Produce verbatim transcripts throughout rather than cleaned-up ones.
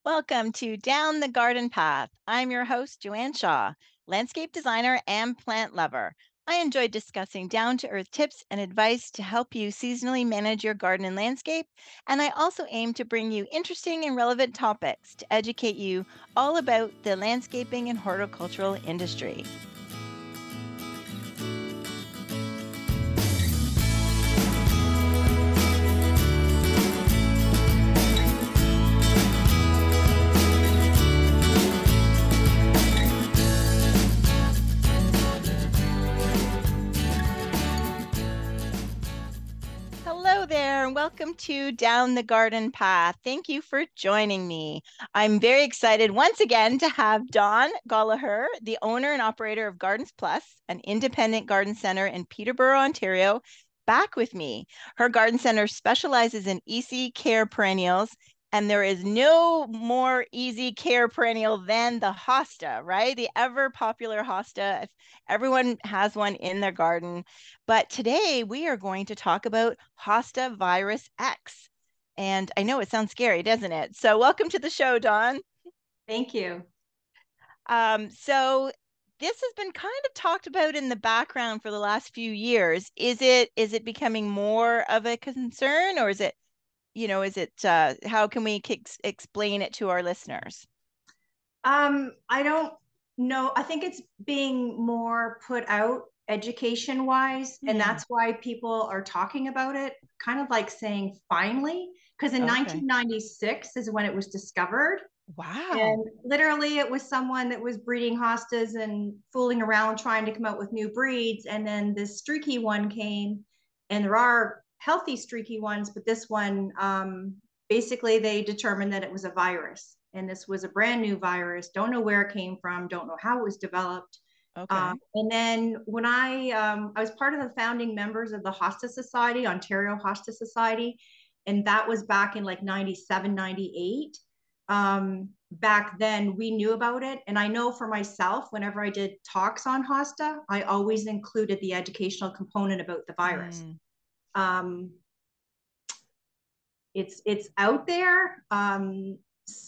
Welcome to Down the Garden Path. I'm your host, Joanne Shaw, landscape designer and plant lover. I enjoy discussing down to earth tips and advice to help you seasonally manage your garden and landscape. And I also aim to bring you interesting and relevant topics to educate you all about the landscaping and horticultural industry. Hello there, and welcome to Down the Garden Path. Thank you for joining me. I'm very excited once again to have Dawn Gallagher, the owner and operator of Gardens Plus, an independent garden center in Peterborough, Ontario, back with me. Her garden center specializes in easy care perennials, and there is no more easy care perennial than the hosta, right? The ever popular hosta. If everyone has one in their garden. But today we are going to talk about Hosta Virus X. And I know it sounds scary, doesn't it? So welcome to the show, Dawn. Thank you. Um, so this has been kind of talked about in the background for the last few years. Is it is it becoming more of a concern, or is it, you know, is it uh, how can we ex- explain it to our listeners? Um, I don't know. I think it's being more put out education wise, and Hmm. that's why people are talking about it, kind of like saying finally, because in Okay. nineteen ninety-six is when it was discovered. Wow. And literally, it was someone that was breeding hostas and fooling around trying to come out with new breeds. And then this streaky one came, and there are healthy streaky ones, but this one, um, basically, they determined that it was a virus. And this was a brand new virus. Don't know where it came from, don't know how it was developed. Um, Okay. and then when I um, I was part of the founding members of the Hosta Society, Ontario Hosta Society, and that was back in like ninety-seven, ninety-eight. Um, back then we knew about it. And I know for myself, whenever I did talks on Hosta, I always included the educational component about the virus. Mm. Um, it's it's out there. Um,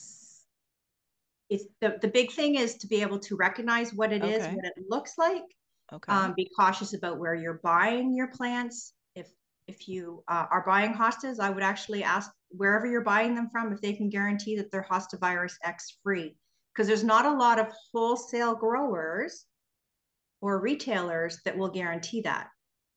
it's the, the big thing is to be able to recognize what it is, Okay. what it looks like. Okay. Um, be cautious about where you're buying your plants. If if you uh, are buying hostas, I would actually ask wherever you're buying them from if they can guarantee that they're hosta virus X free, because there's not a lot of wholesale growers or retailers that will guarantee that.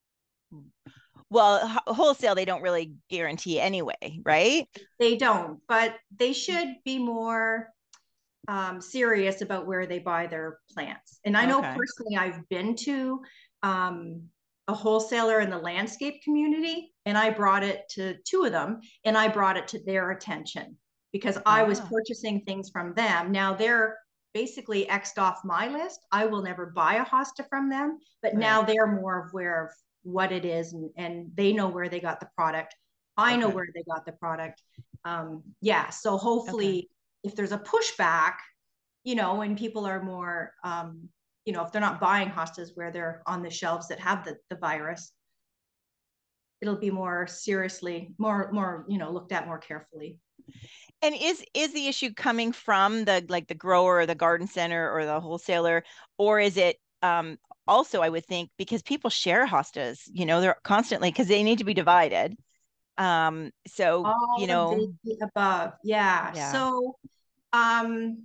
Well, h- wholesale, they don't really guarantee anyway, right? They don't, but they should be more um, serious about where they buy their plants. And I know Okay. personally, I've been to um, a wholesaler in the landscape community, and I brought it to two of them, and I brought it to their attention because I was Ah, purchasing things from them. Now they're basically X'd off my list. I will never buy a hosta from them, but now right. they're more aware of what it is, and, and they know where they got the product. I know Okay. where they got the product. Um, yeah, so Okay. hopefully if there's a pushback, you know, when people are more, um, you know, if they're not buying hostas where they're on the shelves that have the, the virus, it'll be more seriously, more, more, you know, looked at more carefully. And is is the issue coming from the like the grower or the garden center or the wholesaler, or is it um also, I would think, because people share hostas, you know, they're constantly because they need to be divided. Um, so, you All of know, the above. Yeah. yeah. So, um,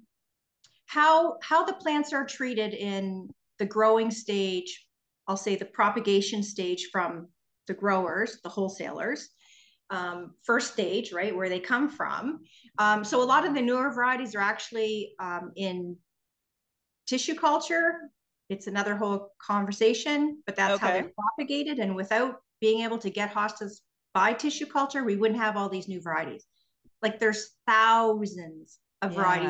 how, how the plants are treated in the growing stage, I'll say the propagation stage from the growers, the wholesalers, um, first stage, right, where they come from. Um, so a lot of the newer varieties are actually um, in tissue culture. It's another whole conversation, but that's how Okay. they're propagated. And without being able to get hostas by tissue culture, we wouldn't have all these new varieties. Like there's thousands of varieties. Yeah.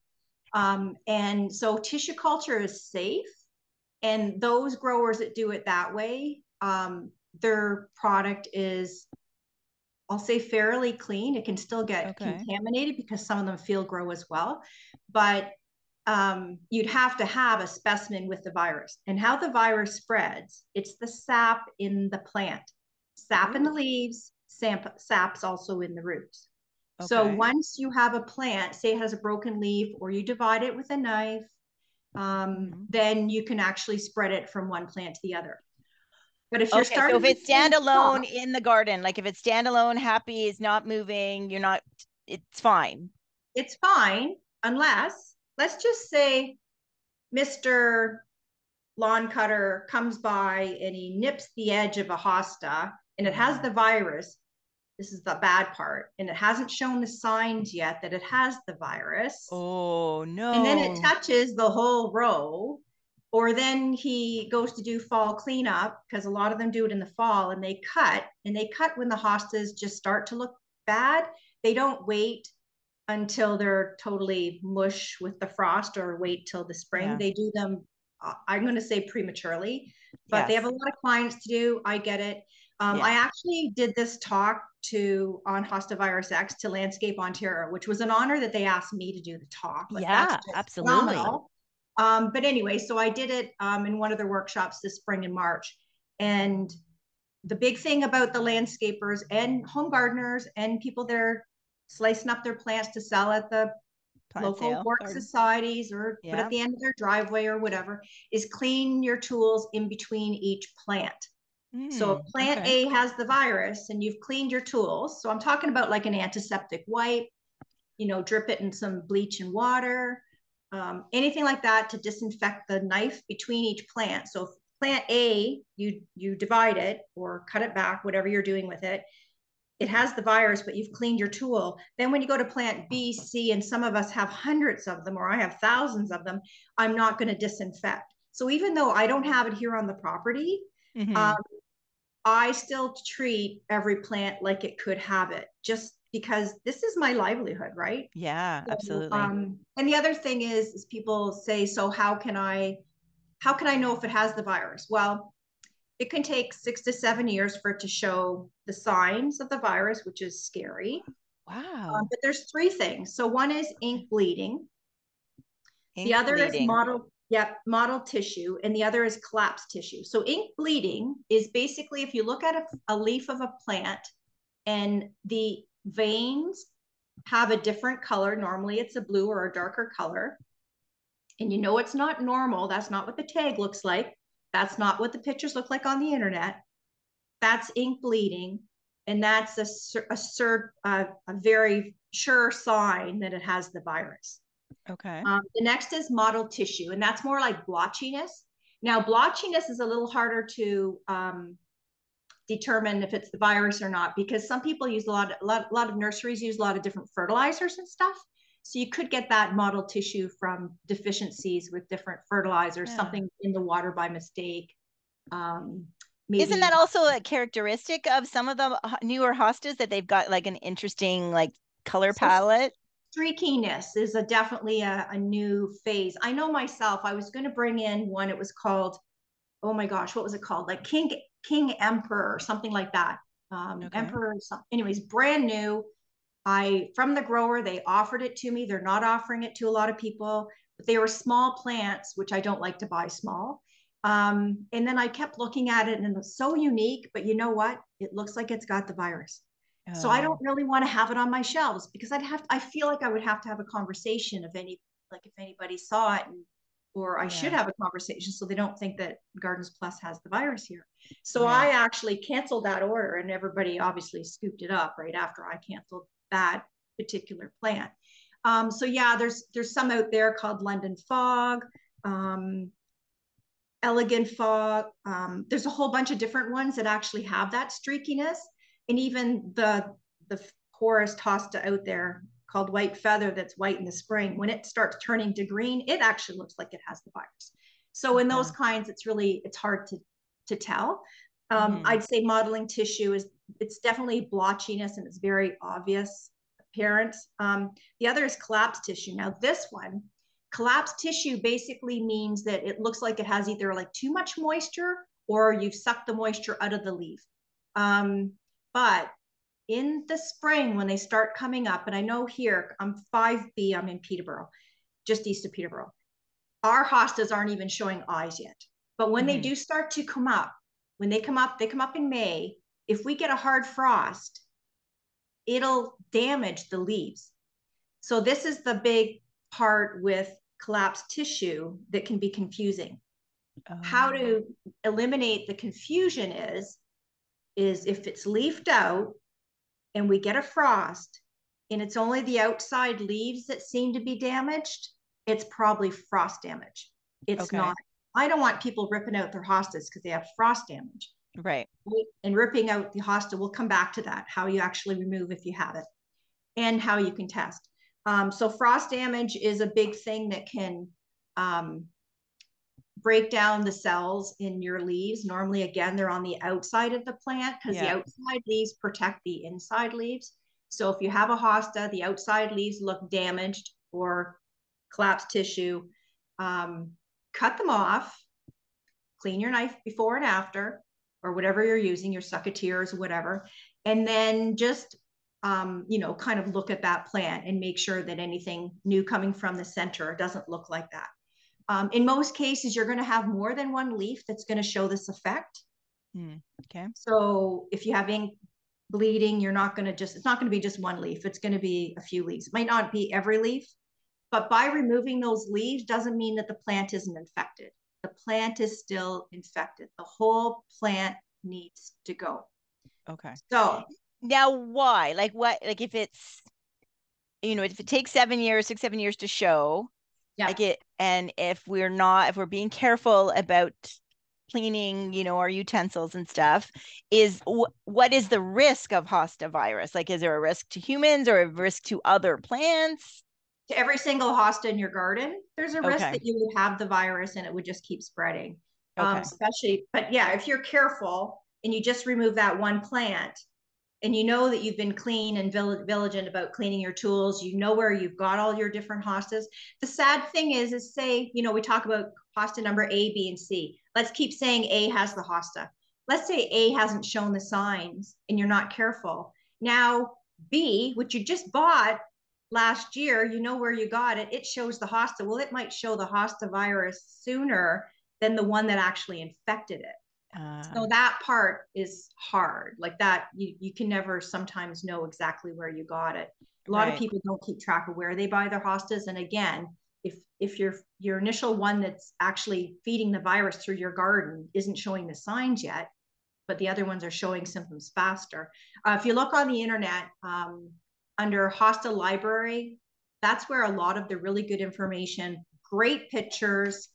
Um, and so tissue culture is safe. And those growers that do it that way, um, their product is, I'll say, fairly clean. It can still get Okay. contaminated because some of them field grow as well. But um, you'd have to have a specimen with the virus. And how the virus spreads, it's the sap in the plant, sap in the Ooh. leaves, sap, sap's also in the roots. So Okay. once you have a plant, say it has a broken leaf, or you divide it with a knife, um, Mhm. then you can actually spread it from one plant to the other. But if you're Okay, so starting if with it's a standalone stock, in the garden, like if it's standalone, happy, is not moving, you're not, it's fine. it's fine unless, let's just say, Mister Lawn Cutter comes by and he nips the edge of a hosta and it has Mhm. the virus. This is the bad part. And it hasn't shown the signs yet that it has the virus. Oh, And then it no. touches the whole row. Or then he goes to do fall cleanup because a lot of them do it in the fall and they cut and they cut when the hostas just start to look bad. They don't wait until they're totally mush with the frost or wait till the spring. Yeah. They do them, uh, I'm going to say prematurely, but they have a Yes. lot of clients to do. I get it. Um, I Yeah. actually did this talk to on Hosta Virus X to Landscape Ontario, which was an honor that they asked me to do the talk. Like that's Yeah, just absolutely. phenomenal. Um, but anyway, so I did it um, in one of their workshops this spring in March. And the big thing about the landscapers and home gardeners and people that are slicing up their plants to sell at the Plant local sale work garden. societies or put Yeah. at the end of their driveway or whatever is clean your tools in between each plant. So if Mm, plant okay. A has the virus and you've cleaned your tools, so I'm talking about like an antiseptic wipe, you know, drip it in some bleach and water, um, anything like that to disinfect the knife between each plant. So if plant A, you you divide it or cut it back, whatever you're doing with it, it has the virus, but you've cleaned your tool. Then when you go to plant B, C, and some of us have hundreds of them, or I have thousands of them, I'm not going to disinfect. So even though I don't have it here on the property, um, Hmm. I still treat every plant like it could have it, just because this is my livelihood, right? Yeah, So, absolutely. um, and the other thing is, is people say, so how can I, how can I know if it has the virus? Well, it can take six to seven years for it to show the signs of the virus, which is scary. Um, Wow. but there's three things. So one is ink bleeding. The Ink other is bleeding. mottled, yep, mottled tissue, and the other is collapsed tissue. So ink bleeding is basically if you look at a, a leaf of a plant and the veins have a different color. Normally it's a blue or a darker color. And you know it's not normal. That's not what the tag looks like. That's not what the pictures look like on the internet. That's ink bleeding. And that's a, a, a, a very sure sign that it has the virus. Okay. Um, the next is mottled tissue, and that's more like blotchiness. Now, blotchiness is a little harder to um, determine if it's the virus or not, because some people use a lot, of, a lot, a lot of nurseries use a lot of different fertilizers and stuff. So you could get that mottled tissue from deficiencies with different fertilizers, Yeah. something in the water by mistake. Um, Isn't maybe that also a characteristic of some of the h- newer hostas that they've got like an interesting like color so palette? streakiness is a definitely a, a new phase. I know myself, I was going to bring in one, it was called, oh my gosh, what was it called? Like King King Emperor or something like that. Um, Okay. Emperor, anyways, brand new. I from the grower, they offered it to me. They're not offering it to a lot of people, but they were small plants, which I don't like to buy small. Um, and then I kept looking at it, and it was so unique. But you know what? It looks like it's got the virus. So I don't Oh, really want to have it on my shelves because I'd have. I feel like I would have to have a conversation if any, like if anybody saw it, and or I should yeah. have a conversation so they don't think that Gardens Plus has the virus here. So I Right. actually canceled that order, and everybody obviously scooped it up right after I canceled that particular plant. Um, so yeah, there's there's some out there called London Fog, um, Elegant Fog. Um, there's a whole bunch of different ones that actually have that streakiness, and even the the poorest hosta out there called White Feather that's white in the spring. When it starts turning to green, it actually looks like it has the virus. So in those Okay. kinds, it's really it's hard to to tell. Um, Hmm. I'd say modeling tissue is it's definitely blotchiness and it's very obvious apparent. Um, the other is collapsed tissue. Now this one, collapsed tissue basically means that it looks like it has either like too much moisture or you've sucked the moisture out of the leaf. Um, but in the spring when they start coming up, and I know here I'm five B, I'm in Peterborough, just east of Peterborough. Our hostas aren't even showing eyes yet. But when they Hmm. do start to come up, when they come up, they come up in May. If we get a hard frost, it'll damage the leaves. So this is the big part with collapsed tissue that can be confusing. Oh. How to eliminate the confusion is, is if it's leafed out and we get a frost and it's only the outside leaves that seem to be damaged, it's probably frost damage. It's okay. Not. I don't want people ripping out their hostas because they have frost damage. Right. And ripping out the hosta, we'll come back to that, how you actually remove if you have it and how you can test. Um, so frost damage is a big thing that can um, break down the cells in your leaves. Normally, again, they're on the outside of the plant because yeah. the outside leaves protect the inside leaves. So if you have a hosta, the outside leaves look damaged or collapsed tissue, um, cut them off, clean your knife before and after, or whatever you're using, your sucketeers or whatever, and then just Um, you know, kind of look at that plant and make sure that anything new coming from the center doesn't look like that. Um, in most cases, you're going to have more than one leaf that's going to show this effect. Mm, okay. So if you have ink bleeding, you're not going to just, it's not going to be just one leaf. It's going to be a few leaves. It might not be every leaf, but by removing those leaves doesn't mean that the plant isn't infected. The plant is still infected. The whole plant needs to go. Okay. So now why? Like what, like if it's, you know, if it takes seven years, six, seven years to show, yeah. like it, and if we're not, if we're being careful about cleaning, you know, our utensils and stuff, is what is the risk of hosta virus? Like, is there a risk to humans or a risk to other plants? To every single hosta in your garden, there's a okay. risk that you would have the virus and it would just keep spreading. Okay. Um, especially, but yeah, if you're careful and you just remove that one plant, and you know that you've been clean and vigilant about cleaning your tools, you know where you've got all your different hostas. The sad thing is, is say, you know, we talk about hosta number A, B, and C. Let's keep saying A has the hosta. Let's say A hasn't shown the signs and you're not careful. Now B, which you just bought last year, you know where you got it, it shows the hosta. Well, it might show the hosta virus sooner than the one that actually infected it. Uh, so that part is hard. Like that, you, you can never sometimes know exactly where you got it. A lot right. of people don't keep track of where they buy their hostas. And again, if if your your initial one that's actually feeding the virus through your garden isn't showing the signs yet, but the other ones are showing symptoms faster. Uh, if you look on the internet um, under hosta library, that's where a lot of the really good information, great pictures,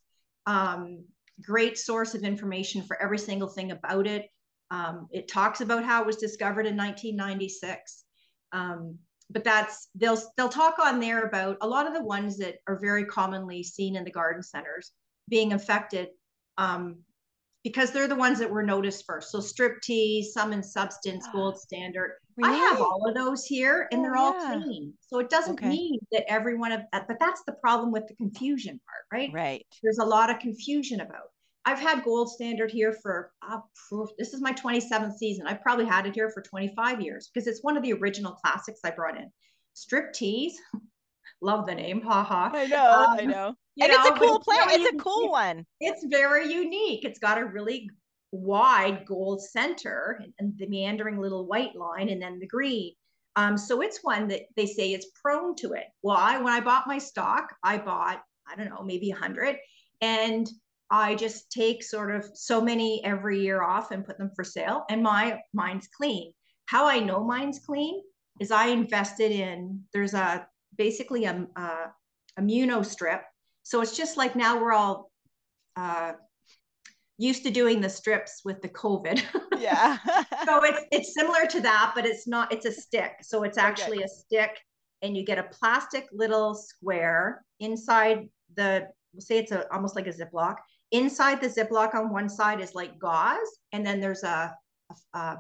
um, great source of information for every single thing about it. Um, it talks about how it was discovered in nineteen ninety-six. Um, but that's, they'll, they'll talk on there about a lot of the ones that are very commonly seen in the garden centers being affected um, because they're the ones that were noticed first. So Striptease, Sum and Substance, Gold Standard. Really? I have all of those here and oh, they're all yeah. clean. So it doesn't okay. mean that every one of that, but that's the problem with the confusion part, right? Right. There's a lot of confusion about. I've had Gold Standard here for, uh, this is my twenty-seventh season. I've probably had it here for twenty-five years because it's one of the original classics I brought in. Striptease, love the name, haha. I know, um, I know. And know, it's a cool plant. It's a cool one. It's very unique. It's got a really wide gold center and the meandering little white line and then the green. Um, so it's one that they say it's prone to it. Well, I, when I bought my stock, I bought, I don't know, maybe a hundred. And I just take sort of so many every year off and put them for sale. And my mine's clean. How I know mine's clean is I invested in, there's a basically a, a immunostrip. So it's just like now we're all uh, used to doing the strips with the COVID. Yeah. So it's it's similar to that, but it's not, it's a stick. So it's actually okay. a stick and you get a plastic little square inside the, we'll say it's a, almost like a Ziploc. Inside the Ziploc on one side is like gauze, and then there's a, a, a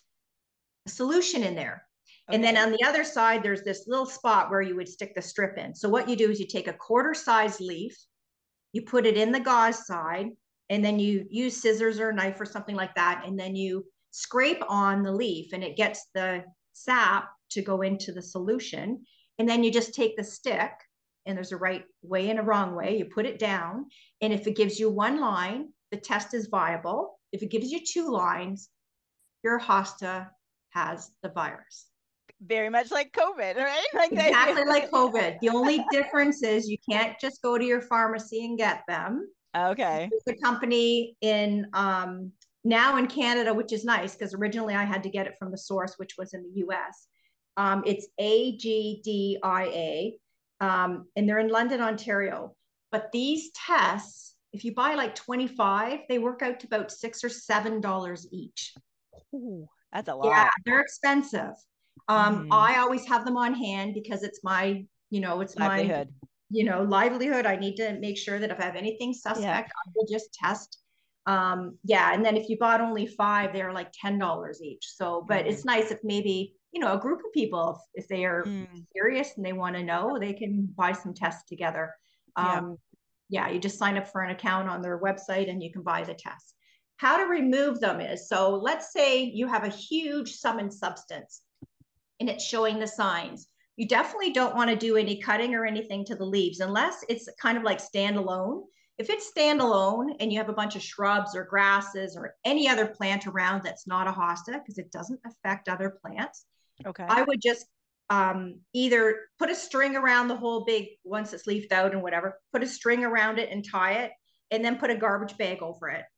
solution in there. Okay. And then on the other side, there's this little spot where you would stick the strip in. So what you do is you take a quarter size leaf, you put it in the gauze side, and then you use scissors or a knife or something like that. And then you scrape on the leaf and it gets the sap to go into the solution. And then you just take the stick, and there's a right way and a wrong way. You put it down. And if it gives you one line, the test is viable. If it gives you two lines, your hosta has the virus. very much like COVID, right? Like Exactly they, like COVID. The only difference is you can't just go to your pharmacy and get them. okay. There's a company in um, now in Canada, which is nice because originally I had to get it from the source, which was in the U S. Um, it's A G D I A, um, and they're in London, Ontario. But these tests, if you buy like twenty-five, they work out to about six or seven dollars each. Ooh, that's a Yeah, lot. they're expensive. Um, Mm-hmm. I always have them on hand because it's my, you know, it's my, Livelihood. you know, livelihood. I need to make sure that if I have anything Yeah. suspect, I will just test. Um, yeah, and then if you bought only five, they're like ten dollars each. So, but Mm-hmm. it's nice if maybe, you know, a group of people, if, if they are Mm. serious and they want to know, they can buy some tests together. Yeah. Um, yeah, you just sign up for an account on their website and you can buy the tests. How to remove them is, so let's say you have a huge summon substance and it's showing the signs. You definitely don't want to do any cutting or anything to the leaves unless it's kind of like standalone. If it's standalone and you have a bunch of shrubs or grasses or any other plant around that's not a hosta, because it doesn't affect other plants, Okay. I would just um, either put a string around the whole big, once it's leafed out and whatever, put a string around it and tie it, and then put a garbage bag over it.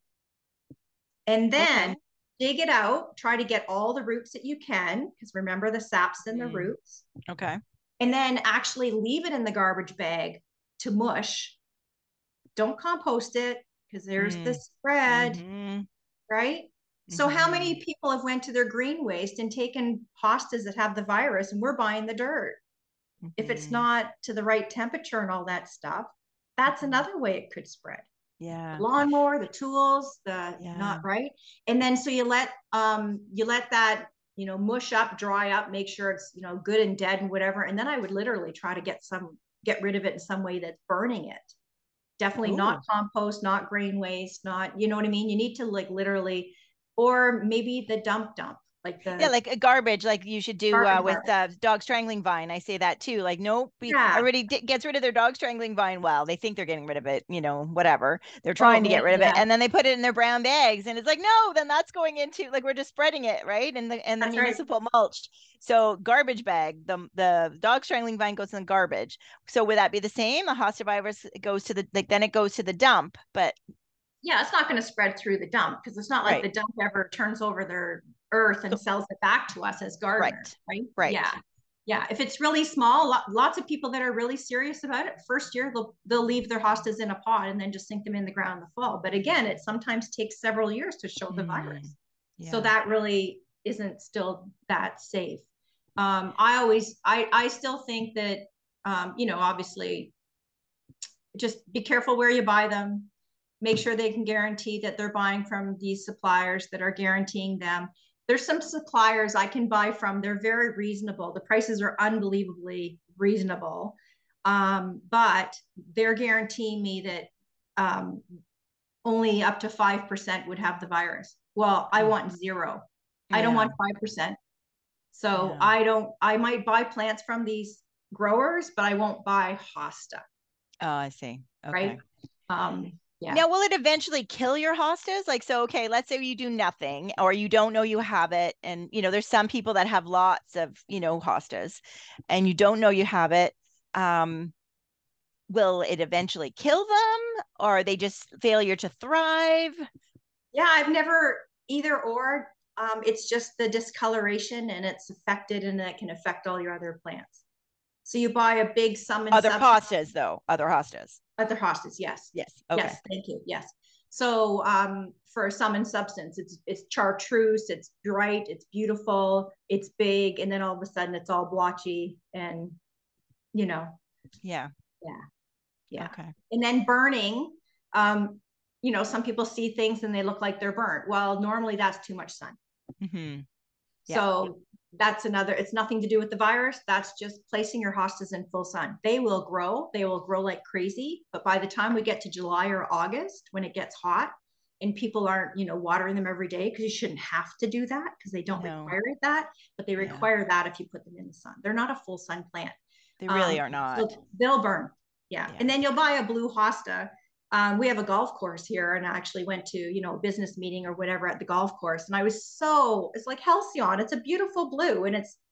And then Okay. dig it out, try to get all the roots that you can, because remember the sap's in the Mm. roots, Okay. and then actually leave it in the garbage bag to mush. Don't compost it because there's the Mm. spread, Mm-hmm. right? So how Mm-hmm. many people have went to their green waste and taken hostas that have the virus and we're buying the dirt? If it's Mm-hmm. not to the right temperature and all that stuff, that's Mm-hmm. another way it could spread. Yeah. The lawnmower, the tools, the Yeah. not right. And then so you let um you let that, you know, mush up, dry up, make sure it's, you know, good and dead and whatever. And then I would literally try to get some get rid of it in some way that's burning it. Definitely not Ooh. compost, not grain waste, not, you know what I mean? You need to like literally, or maybe the dump dump, like Yeah, the like a garbage, like you should do uh, garbage with garbage. uh, dog strangling vine. I say that too. Like, nope, be, Yeah. everybody d- gets rid of their dog strangling vine. Well, they think they're getting rid of it, you know, whatever. They're Oh, trying to get they, rid of it, yeah, and then they put it in their brown bags, and it's like, no, then that's going into like we're just spreading it, right? And the and the that's right. municipal mulch. So garbage bag, the the dog strangling vine goes in the garbage. So would that be the same? The hosta virus goes to the like then it goes to the dump, but Yeah, it's not going to spread through the dump because it's not like right, the dump ever turns over their earth and so, sells it back to us as gardeners, right, right? right. Yeah. Yeah. If it's really small, lots of people that are really serious about it, first year they'll they'll leave their hostas in a pot and then just sink them in the ground in the fall. But again, it sometimes takes several years to show the Mm, virus. So yeah. that really isn't still that safe. Um, I always I I still think that um, you know, obviously just be careful where you buy them. Make sure they can guarantee that they're buying from these suppliers that are guaranteeing them. There's some suppliers I can buy from. They're very reasonable. The prices are unbelievably reasonable. Um, but they're guaranteeing me that um, only up to five percent would have the virus. Well, I Mm, want zero. I don't yeah. want five percent. So Yeah. I don't, I might buy plants from these growers, but I won't buy hosta, Oh, I see. right? Okay. Um, yeah. Now, will it eventually kill your hostas? Like, so, okay, let's say you do nothing or you don't know you have it. And, you know, there's some people that have lots of, you know, hostas and you don't know you have it. Um, will it eventually kill them or are they just failure to thrive? Yeah, I've never either or. Um, it's just the discoloration and it's affected and it can affect all your other plants. So you buy a big summon Other substance, hostas, though, other hostas. other hostas, yes. Yes. Okay. Yes, thank you. Yes. So um, for summon substance, it's it's chartreuse, it's bright, it's beautiful, it's big, and then all of a sudden it's all blotchy and you know, Yeah. yeah, yeah. Okay. And then burning, um, you know, some people see things and they look like they're burnt. Well, normally that's too much sun. Mm-hmm. Yeah. So that's another, it's nothing to do with the virus. That's just placing your hostas in full sun. They will grow, they will grow like crazy. But by the time we get to July or August, when it gets hot and people aren't, you know, watering them every day, because you shouldn't have to do that because they don't No. require that, but they Yeah. require that if you put them in the sun. They're not a full sun plant. They really Um, are not. so they'll burn. Yeah. Yeah. And then you'll buy a blue hosta. Um, we have a golf course here, and I actually went to, you know, a business meeting or whatever at the golf course. And I was so, it's like Halcyon. It's a beautiful blue and it's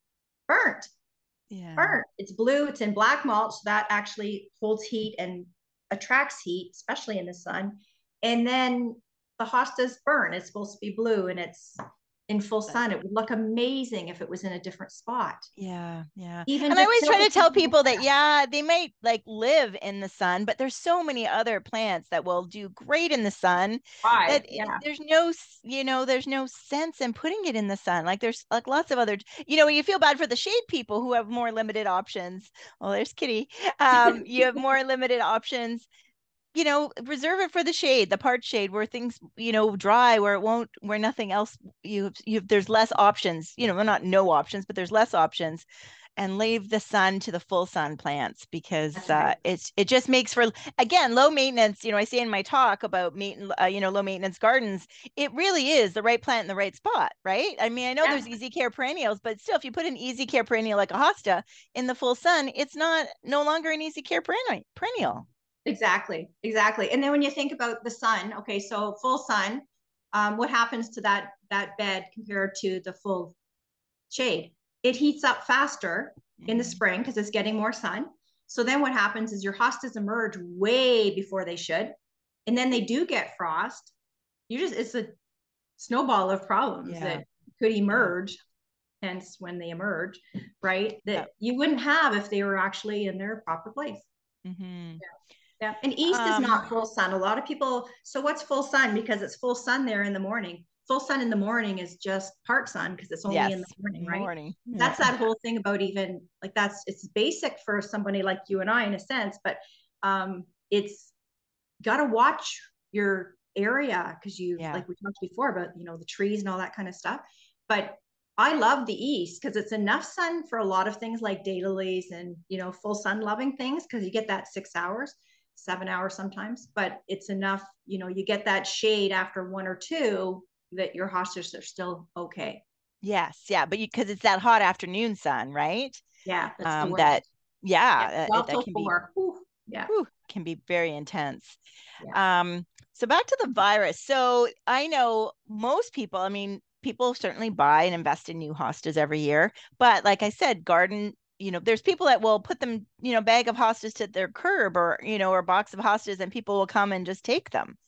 burnt, Yeah. burnt. It's blue, it's in black mulch. That actually holds heat and attracts heat, especially in the sun. And then the hostas burn. It's supposed to be blue and it's in full sun. It would look amazing if it was in a different spot. Yeah, yeah. Even And I just always try to tell something like people that, that. yeah, they might like live in the sun, but there's so many other plants that will do great in the sun Five, that eh, yeah. there's no, s- you know, there's no sense in putting it in the sun. Like there's like lots of other, you know, you feel bad for the shade people who have more limited options. Oh, there's Kitty. Um, you have more limited options, you know, reserve it for the shade, the part shade where things, you know, dry, where it won't, where nothing else, you, you, there's less options, you know, well, not no options, but there's less options, and leave the sun to the full sun plants because That's uh, right. it's, it just makes for, again, low maintenance, you know, I say in my talk about main, uh, you know, low maintenance gardens, it really is the right plant in the right spot, right? I mean, I know Yeah. there's easy care perennials, but still, if you put an easy care perennial like a hosta in the full sun, it's not, no longer an easy care perennial. Exactly, exactly. And then when you think about the sun, okay, so full sun, um, what happens to that that bed compared to the full shade? It heats up faster in the Mm. spring because it's getting more sun. So then what happens is your hostas emerge way before they should, and then they do get frost. You just it's a snowball of problems Yeah. that could Yeah. emerge. Hence, when they emerge, right? Yeah. That you wouldn't have if they were actually in their proper place. Mm-hmm. Yeah. And east is Um, not full sun. A lot of people, so what's full sun? Because it's full sun there in the morning. Full sun in the morning is just part sun because it's only in the yes, morning, right? morning. Yeah. That's that whole thing about even like that's it's basic for somebody like you and I in a sense, but um it's got to watch your area because you Yeah. like we talked before about you know the trees and all that kind of stuff. But I love the east because it's enough sun for a lot of things like daylilies and you know full sun loving things because you get that six hours, seven hours sometimes. But it's enough, you know, you get that shade after one or two that your hostas are still okay. Yes. Yeah. But you, because it's that hot afternoon sun, right? Yeah, that's the Um, that, worst. Yeah, yeah, uh, twelve that till can be, four. Whew. Yeah, whew, can be very intense. yeah, Um, so back to the virus. So I know most people, I mean, people certainly buy and invest in new hostas every year, but like I said, garden, you know, there's people that will put them, you know, bag of hostas to their curb or, you know, or a box of hostas and people will come and just take them.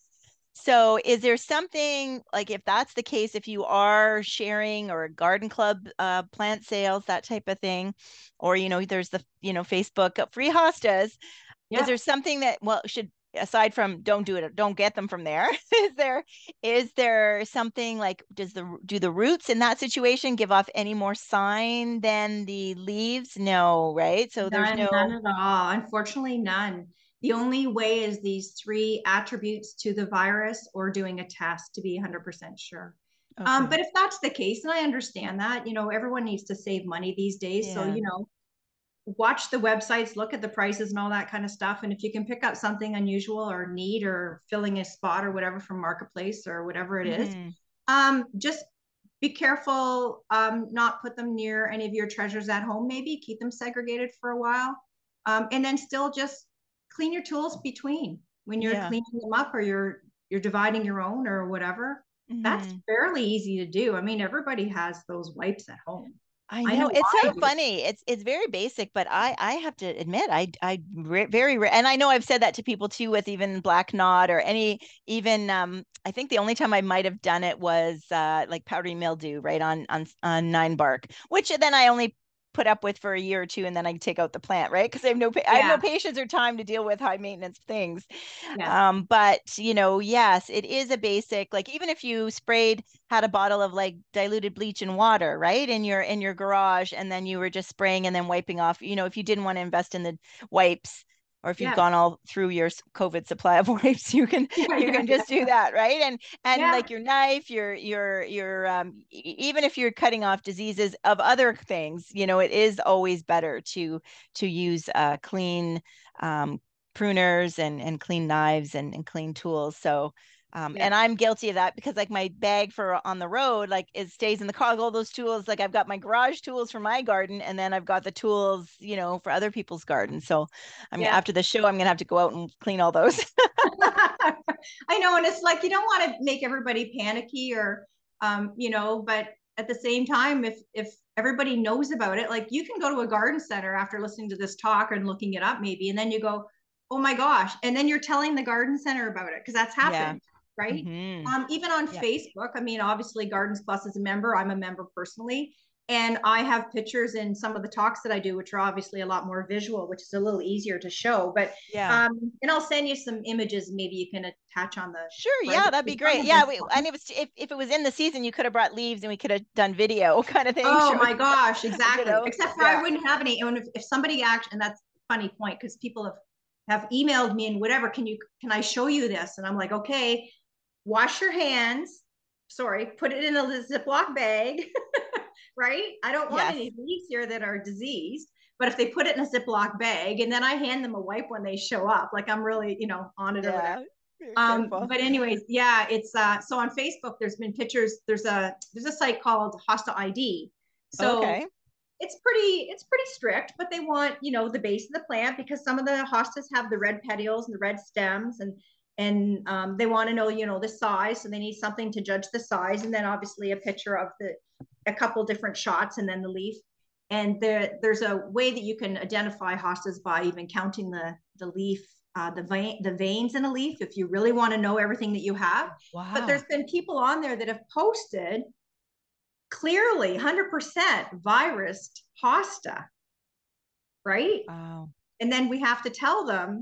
So is there something like if that's the case, if you are sharing or a garden club uh, plant sales, that type of thing, or you know, there's the you know Facebook free hostas, is yeah. there something that well should aside from don't do it, don't get them from there, is there is there something like does the do the roots in that situation give off any more sign than the leaves? No, right? So there's None, none no at all. Unfortunately, none. The only way is these three attributes to the virus or doing a test to be one hundred percent sure. Um, okay. but if that's the case, and I understand that, you know, everyone needs to save money these days. So, Yeah. you know, watch the websites, look at the prices and all that kind of stuff. And if you can pick up something unusual or neat or filling a spot or whatever from Marketplace or whatever it is, Hmm. um, just be careful, um, not put them near any of your treasures at home, maybe keep them segregated for a while. Um, and then still just clean your tools between when you're Yeah. cleaning them up or you're you're dividing your own or whatever. That's Hmm. fairly easy to do. I mean, everybody has those wipes at home. I I know know it's so I do. funny. It's it's very basic, but I I have to admit I I re very re and I know I've said that to people too with even black knot or any even um I think the only time I might have done it was uh like powdery mildew right on on on nine bark, which then I only put up with for a year or two and then I take out the plant, right? Because I have no I have no Yeah. patience or time to deal with high maintenance things. Yes. Um, but you know, yes, it is a basic, like even if you sprayed, had a bottle of like diluted bleach and water, right, in your in your garage, and then you were just spraying and then wiping off, you know, if you didn't want to invest in the wipes, or if you've Yeah. gone all through your COVID supply of wipes, you can Yeah. you Yeah. can Yeah. just do that, right? And and Yeah. like your knife, your your your um e- even if you're cutting off diseases of other things, you know, it is always better to to use uh clean um pruners and and clean knives and, and clean tools. So um, Yeah. and I'm guilty of that because like my bag for on the road, like it stays in the car, all those tools, like I've got my garage tools for my garden and then I've got the tools, you know, for other people's gardens. So I'm Yeah. after the show, I'm gonna have to go out and clean all those. I know, and it's like you don't want to make everybody panicky or, um, you know, but at the same time, if if everybody knows about it, like you can go to a garden center after listening to this talk and looking it up maybe, and then you go, oh my gosh, and then you're telling the garden center about it because that's happened, yeah. right? Mm-hmm. Um, even on yeah. Facebook, I mean, obviously Gardens Plus is a member. I'm a member personally. And I have pictures in some of the talks that I do, which are obviously a lot more visual, which is a little easier to show. But yeah, um, and I'll send you some images. Maybe you can attach on the. Sure, right? yeah, that'd be great. Yeah, we, and it was if, if it was in the season, you could have brought leaves and we could have done video kind of thing. Oh my gosh, exactly. You know? Except for yeah. I wouldn't have any. And if, if somebody actually, and that's a funny point because people have have emailed me and whatever. Can you can I show you this? And I'm like, okay, wash your hands. Sorry, put it in a Ziploc bag. Right? I don't want yes. any leaves here that are diseased, but if they put it in a Ziploc bag and then I hand them a wipe when they show up, like I'm really, you know, on it yeah. or whatever. Um, but anyways, yeah, it's uh, so on Facebook, there's been pictures. There's a, there's a site called Hosta I D. So okay. it's pretty, it's pretty strict, but they want, you know, the base of the plant because some of the hostas have the red petioles and the red stems and And um, they want to know, you know, the size. So they need something to judge the size. And then obviously a picture of the, a couple different shots and then the leaf. And there, there's a way that you can identify hostas by even counting the, the leaf, uh, the, vein, the veins in a leaf, if you really want to know everything that you have. Wow. But there's been people on there that have posted clearly one hundred percent virused hosta, right? Wow. And then we have to tell them,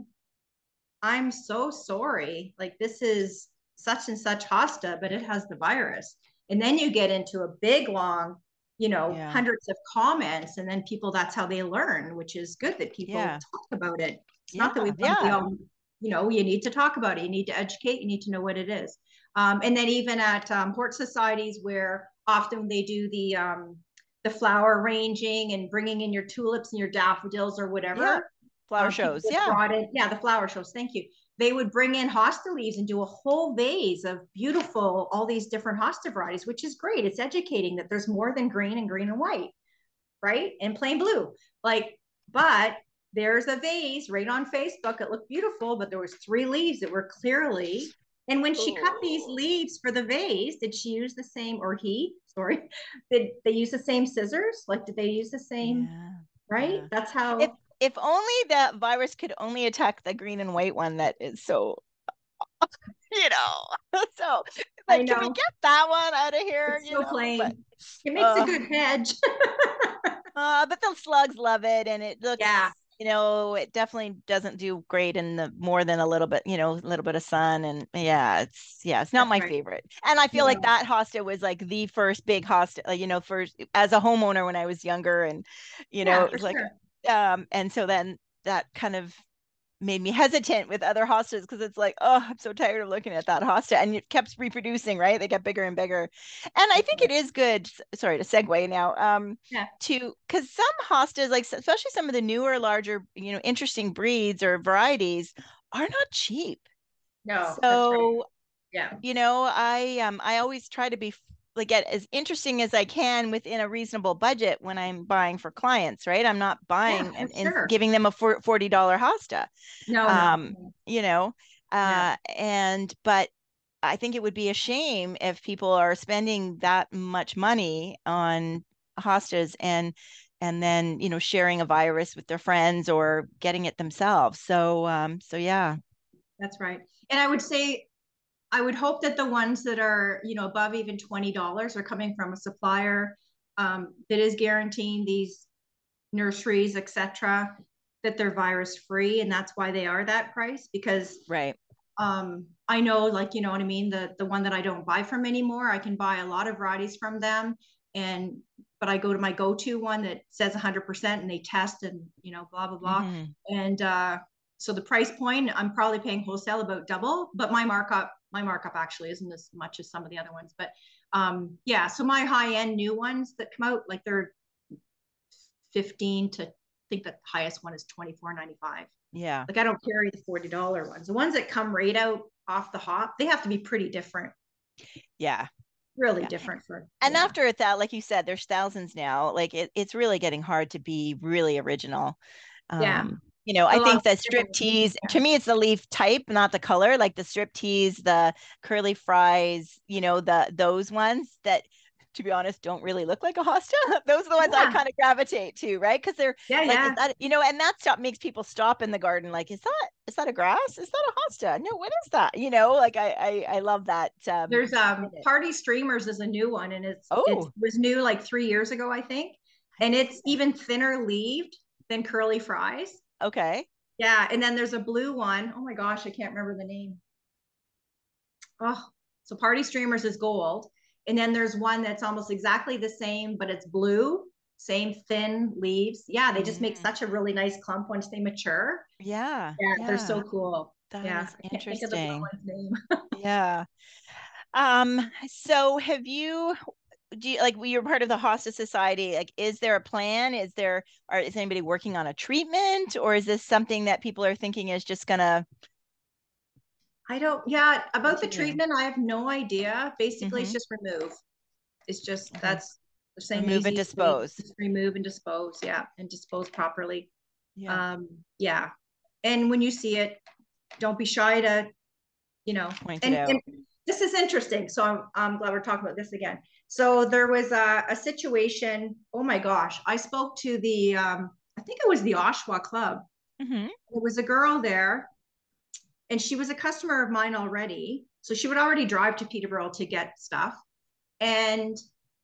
I'm so sorry. Like this is such and such hosta, but it has the virus. And then you get into a big, long, you know, yeah. hundreds of comments. And then people, that's how they learn, which is good that people yeah. talk about it. It's yeah. not that we want yeah. to all, you know, you need to talk about it. You need to educate. You need to know what it is. Um, and then even at um, hort societies where often they do the, um, the flower arranging and bringing in your tulips and your daffodils or whatever. Yeah. Flower um, shows, yeah. In, yeah, the flower shows, thank you. They would bring in hosta leaves and do a whole vase of beautiful, all these different hosta varieties, which is great. It's educating that there's more than green and green and white, right? And plain blue. Like, but there's a vase right on Facebook. It looked beautiful, but there was three leaves that were clearly, and when she Ooh. cut these leaves for the vase, did she use the same, or he, sorry, did they use the same scissors? Like, did they use the same, yeah. right? Yeah. That's how... If If only that virus could only attack the green and white one that is so, you know, so like, know. Can we get that one out of here? It's you so know? plain. But, it makes uh, a good hedge. uh, but the slugs love it. And it looks, yeah. you know, it definitely doesn't do great in the more than a little bit, you know, a little bit of sun. And yeah, it's, yeah, it's not That's my right. favorite. And I feel yeah. like that hosta was like the first big hosta, you know, first as a homeowner when I was younger and, you know, yeah, it was like, sure. Um, and so then that kind of made me hesitant with other hostas because it's like, oh, I'm so tired of looking at that hosta. And it kept reproducing, right? They get bigger and bigger. And I think it is good, sorry to segue now, um, yeah. to, because some hostas, like especially some of the newer, larger, you know, interesting breeds or varieties are not cheap. No. So, right. yeah, you know, I, um, I always try to be like get as interesting as I can within a reasonable budget when I'm buying for clients, right? I'm not buying yeah, and, sure. and giving them a forty dollar hosta. No, um, no. You know, uh, yeah. and, but I think it would be a shame if people are spending that much money on hostas and, and then, you know, sharing a virus with their friends or getting it themselves. So, um, so yeah. That's right. And I would say, I would hope that the ones that are, you know, above even twenty dollars are coming from a supplier um, that is guaranteeing these nurseries, et cetera, that they're virus free. And that's why they are that price, because right. um, I know, like, you know what I mean? The, the one that I don't buy from anymore, I can buy a lot of varieties from them. And, but I go to my go-to one that says one hundred percent and they test and, you know, blah, blah, blah. Mm-hmm. And uh, so the price point, I'm probably paying wholesale about double, but my markup, my markup actually isn't as much as some of the other ones. But um, yeah, so my high-end new ones that come out, like they're fifteen to, I think the highest one is twenty-four ninety-five. Yeah. Like I don't carry the forty dollar ones. The ones that come right out off the hop, they have to be pretty different. Yeah. Really yeah. different for. And yeah. after that, like you said, there's thousands now. Like it, it's really getting hard to be really original. Um, yeah. You know, I think the strip tees, yeah. to me, it's the leaf type, not the color, like the strip tees, the curly fries, you know, the, those ones that to be honest, don't really look like a hosta. Those are the ones I Yeah. kind of gravitate to, right? Because they're Yeah, like, is yeah. that, you know, and that stuff makes people stop in the garden. Like, is that, is that a grass? Is that a hosta? No, what is that? You know, like I, I, I love that. Um, There's um in it. Party Streamers is a new one, and it's it's Oh, it was new like three years ago, I think. I And didn't see it's that. even thinner leaved than curly fries. Okay. Yeah, and then there's a blue one. Oh my gosh, I can't remember the name. Oh, so Party Streamers is gold. And then there's one that's almost exactly the same, but it's blue, same thin leaves. Yeah, they just make Mm, such a really nice clump once they mature. yeah, Yeah, they're so yeah. cool. That Yeah, is I can't think of the blue interesting. one's name. Yeah. Um, so have you, do you like you're part of the Hosta Society? Like, is there a plan? Is there, or is anybody working on a treatment, or is this something that people are thinking is just gonna I don't, yeah, about the continue? treatment, I have no idea. Basically, it's Mm-hmm. just remove. It's just, Okay. that's, they're saying the Remove and easiest way, dispose. just remove and dispose. Yeah, and dispose properly. Yeah. Um, yeah. And when you see it, don't be shy to, you know, Point it and, and out. this is interesting. So I'm, I'm glad we're talking about this again. So there was a, a situation. Oh my gosh. I spoke to the, um, I think it was the Oshawa Club. Mm-hmm. There was a girl there, and she was a customer of mine already. So she would already drive to Peterborough to get stuff. And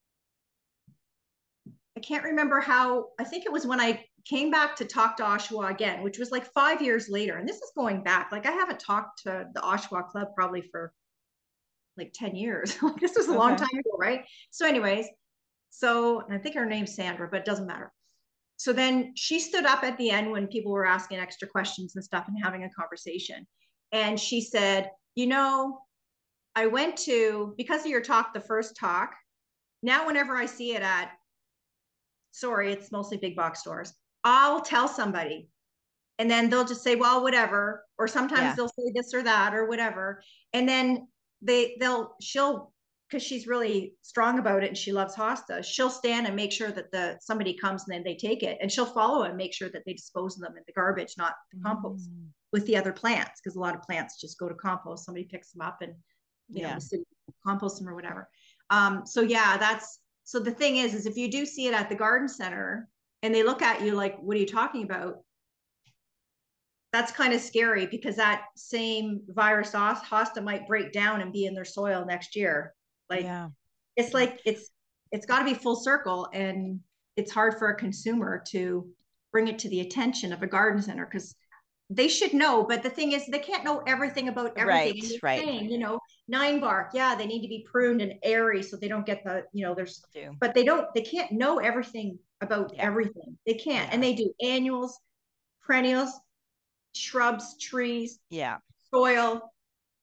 I can't remember how, I think it was when I came back to talk to Oshawa again, which was like five years later. And this is going back. Like I haven't talked to the Oshawa Club probably for like ten years. Like this was a long Okay. time ago, right? So, anyways, so I think her name's Sandra, but it doesn't matter. So then she stood up at the end when people were asking extra questions and stuff and having a conversation. And she said, you know, I went to, because of your talk, the first talk, now whenever I see it at, sorry, it's mostly big box stores, I'll tell somebody. And then they'll just say, well, whatever. Or sometimes Yeah. they'll say this or that or whatever. And then they, they'll, she'll, because she's really strong about it and she loves hosta, she'll stand and make sure that the somebody comes and then they take it, and she'll follow and make sure that they dispose of them in the garbage, not the compost Mm. with the other plants, because a lot of plants just go to compost. Somebody picks them up and you know Yeah. the city composts them or whatever. Um, so yeah, that's, so the thing is, is if you do see it at the garden center and they look at you like, what are you talking about? That's kind of scary, because that same virus hosta might break down and be in their soil next year. Like Yeah. it's Yeah. like it's it's got to be full circle, and it's hard for a consumer to bring it to the attention of a garden center, because they should know, but the thing is they can't know everything about everything. Right. And you're Right. saying, you know, nine bark, yeah, they need to be pruned and airy so they don't get the, you know, there's, Do. but they don't, they can't know everything about Yeah. everything. They can't. And Yeah. they do annuals, perennials, shrubs, trees, Yeah. soil,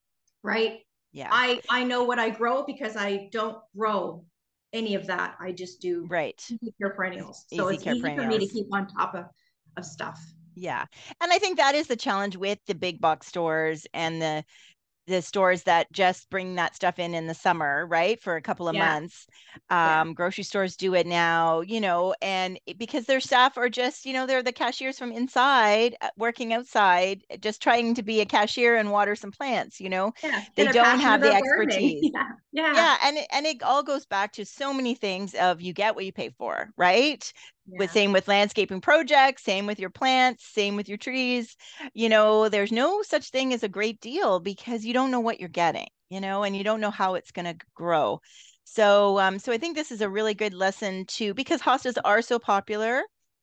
right? Yeah. I I know what I grow because I don't grow any of that. I just do Right. easy care perennials. So Easy it's care easy for me to perennials. keep on top of, of stuff. Yeah. And I think that is the challenge with the big box stores and the the stores that just bring that stuff in in the summer, right? For a couple of Yeah. months. Yeah. Um, grocery stores do it now, you know, and it- because their staff are just, you know, they're the cashiers from inside, uh, working outside, just trying to be a cashier and water some plants, you know. Yeah. They And they're don't passionate have the about gardening. expertise. Yeah. Yeah. Yeah, and it, and it all goes back to so many things of you get what you pay for, right? With Yeah. same with landscaping projects, same with your plants, same with your trees. You know, there's no such thing as a great deal because you don't know what you're getting, you know, and you don't know how it's going to grow. So, um, so I think this is a really good lesson too, because hostas are so popular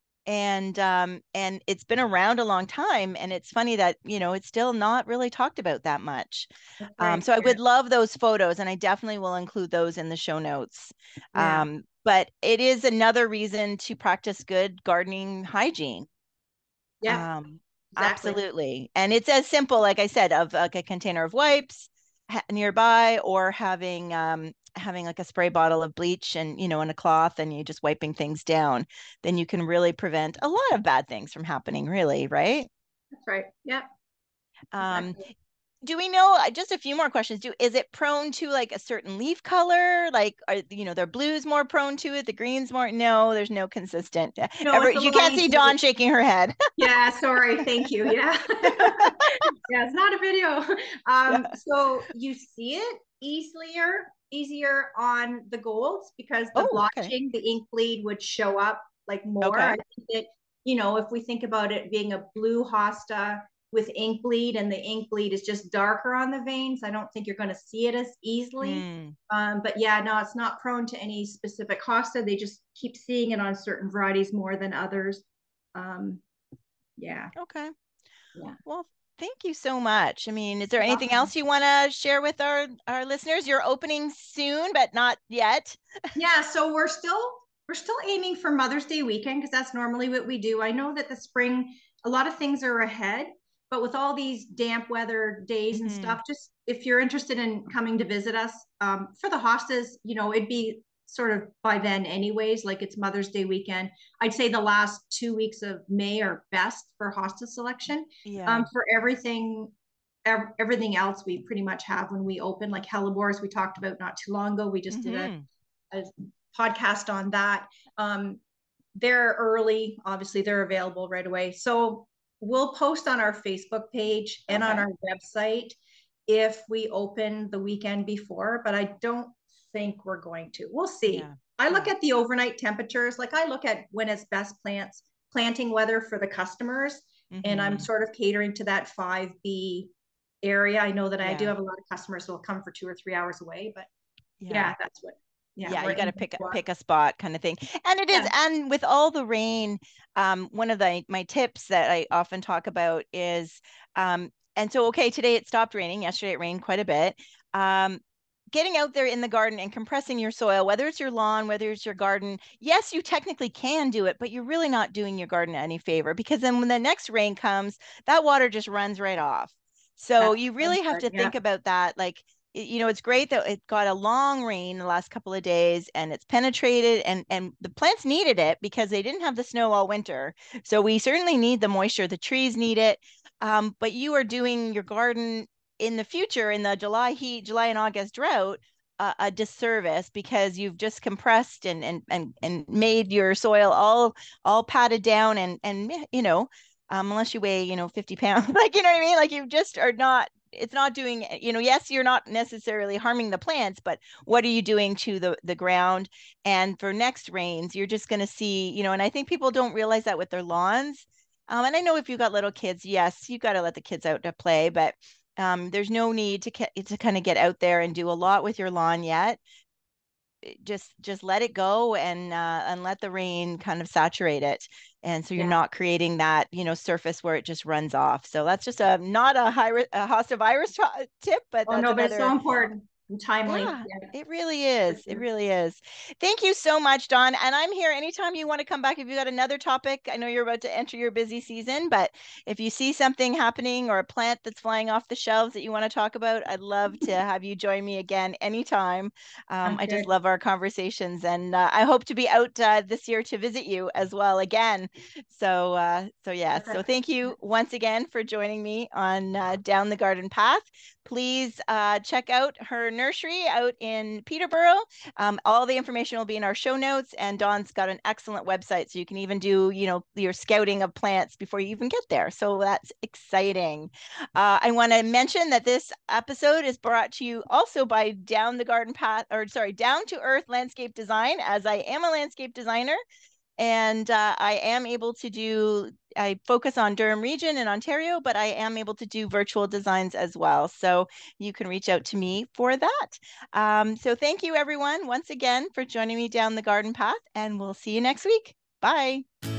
and um and it's been around a long time, and it's funny that you know it's still not really talked about that much. That's Um right. so I Yeah. would love those photos, and I definitely will include those in the show notes. Yeah. Um but it is another reason to practice good gardening hygiene. Yeah. um Exactly. Absolutely, and it's as simple, like I said, of like a container of wipes ha- nearby, or having um having like a spray bottle of bleach and you know in a cloth, and you just wiping things down. Then you can really prevent a lot of bad things from happening, really, right? That's right. Yeah. um Exactly. do we know, uh, just a few more questions, do is it prone to like a certain leaf color, like are you know the blues more prone to it, the greens more? No, there's no consistent, uh, No, it's every the you can't lines. see Dawn shaking her head. Yeah. Sorry. Thank you. Yeah. Yeah, it's not a video. Um, Yeah. so you see it easier, easier on the golds because the Oh, okay. blotching, the ink bleed would show up like more. I Okay. think that, you know, if we think about it being a blue hosta with ink bleed and the ink bleed is just darker on the veins, I don't think you're going to see it as easily. Mm. Um, but yeah, no, it's not prone to any specific hosta. They just keep seeing it on certain varieties more than others. Um, yeah. Okay. Yeah. Well, thank you so much. I mean, is there You're anything welcome. else you want to share with our our listeners? You're opening soon, but not yet. Yeah, so we're still we're still aiming for Mother's Day weekend because that's normally what we do. I know that the spring, a lot of things are ahead, but with all these damp weather days and Hmm. stuff, just if you're interested in coming to visit us, um, for the hostas, you know, it'd be sort of by then anyways, like it's Mother's Day weekend. I'd say the last two weeks of May are best for hosta selection. Um, Yeah. for everything ev- everything else we pretty much have when we open, like hellebores we talked about not too long ago. We just did a Hmm. a podcast on that. Um, they're early, obviously, they're available right away. So we'll post on our Facebook page and on Okay. our website if we open the weekend before, but I don't think we're going to. We'll see. Yeah. I look Yeah. at the overnight temperatures, like I look at when it's best plants, planting weather for the customers, and I'm Hmm. sort of catering to that five B area. I know that I do Yeah. have a lot of customers who will come for two or three hours away, but Yeah. yeah, that's what, yeah, Yeah, we're you got to aiming pick a for. pick a spot kind of thing. And it is, Yeah. and with all the rain, um, one of the my tips that I often talk about is, um, and so okay, today it stopped raining. Yesterday it rained quite a bit. Um, getting out there in the garden and compressing your soil, whether it's your lawn, whether it's your garden, yes, you technically can do it, but you're really not doing your garden any favor because then when the next rain comes, that water just runs right off. So That's you the fun really have part. to Yeah. think about that. Like, you know, it's great that it got a long rain the last couple of days and it's penetrated and and the plants needed it because they didn't have the snow all winter. So we certainly need the moisture. The trees need it. Um, but you are doing your garden in the future in the July heat, July and August drought, uh, a disservice because you've just compressed and and and and made your soil all all patted down and and you know, um, unless you weigh, you know, fifty pounds, like, you know what I mean? Like you just are not, it's not doing, you know, yes, you're not necessarily harming the plants, but what are you doing to the, the ground? And for next rains, you're just going to see, you know, and I think people don't realize that with their lawns. Um, and I know if you've got little kids, yes, you got to let the kids out to play, but um, there's no need to, to kind of get out there and do a lot with your lawn yet. Just just let it go and uh, and let the rain kind of saturate it, and so you're Yeah. not creating that, you know, surface where it just runs off. So that's just a not a high a hosta virus tip, but Oh that's no, but it's so another. important and timely. Yeah, Yeah, it really for is. It sure. really is. Thank you so much, Dawn. And I'm here anytime you want to come back. If you got another topic, I know you're about to enter your busy season, but if you see something happening or a plant that's flying off the shelves that you want to talk about, I'd love to have you join me again anytime. Um, Sounds I just good. love our conversations, and uh, I hope to be out uh, this year to visit you as well again. So, uh, so yes. So Perfect. thank you once again for joining me on uh, Down the Garden Path. Please uh, check out her nursery out in Peterborough. Um, all the information will be in our show notes, and Dawn's got an excellent website, so you can even do, you know, your scouting of plants before you even get there. So that's exciting. Uh, I want to mention that this episode is brought to you also by Down the Garden Path, or sorry, Down to Earth Landscape Design, as I am a landscape designer. And uh, I am able to do, I focus on Durham region in Ontario, but I am able to do virtual designs as well. So you can reach out to me for that. Um, so thank you everyone once again for joining me down the garden path, and we'll see you next week. Bye.